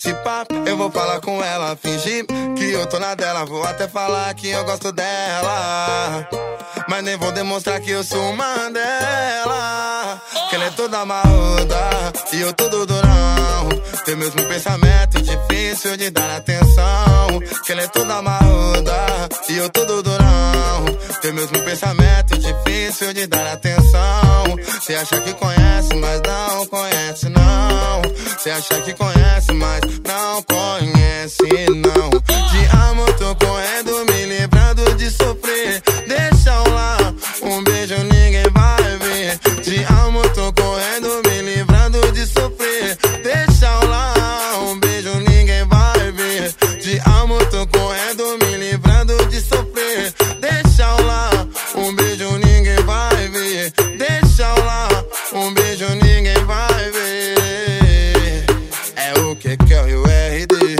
Se pá, eu vou falar com ela, fingir que eu tô na dela. Vou até falar que eu gosto dela, mas nem vou demonstrar que eu sou uma dela. Que ela é toda marruda e eu todo durão. Tem mesmo pensamento difícil de dar atenção. Que ela é toda marruda e eu todo durão. Tem mesmo pensamento difícil de dar atenção. Cê acha que conhece, mas não conhece não. Cê acha que conhece, mas não conhece não. De amor tô correndo, me livrando de sofrer. Deixa eu lá, um beijo ninguém vai ver. De amor tô correndo, me livrando de sofrer. Deixa eu lá, um beijo ninguém vai ver. De amor tô correndo, me livrando de sofrer. Deixa eu lá, um beijo ninguém vai ver. Deixa eu lá, um beijo ninguém vai ver. É o que é o RD.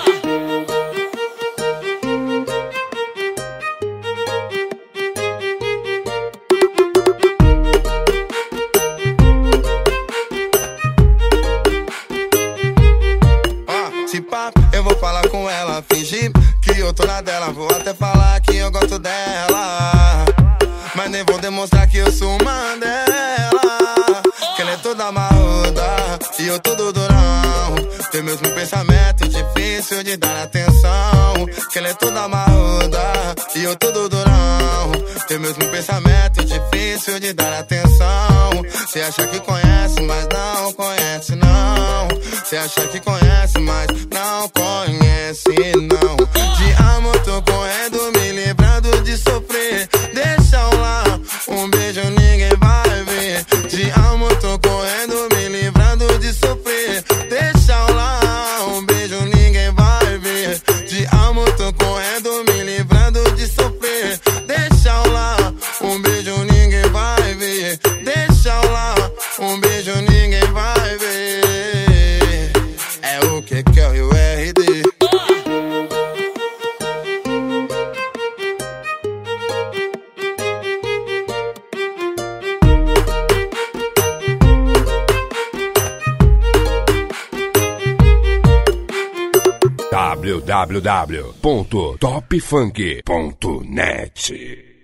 Se pá, eu vou falar com ela, fingir que eu tô na dela. Vou até falar que eu gosto dela, mas nem vou demonstrar que eu sou uma dela. Que ela é toda marruda e eu todo durão. Tem mesmo pensamento difícil de dar atenção. Que ela é toda marruda e eu todo durão. Tem mesmo pensamento difícil de dar atenção. Cê acha que conhece, mas não conhece não. Cê acha que conhece, mas não conhece não. De amor tô correndo, me livrando de sofrer. Deixa eu lá, um beijo ninguém vai ver. De amor tô correndo, me livrando de sofrer. Deixa eu lá, um beijo ninguém vai ver. De amor tô correndo, me livrando de sofrer. Deixa eu lá, um beijo ninguém vai ver. Deixa eu lá, um beijo ninguém vai ver. É o que é o RD. www.topfunk.net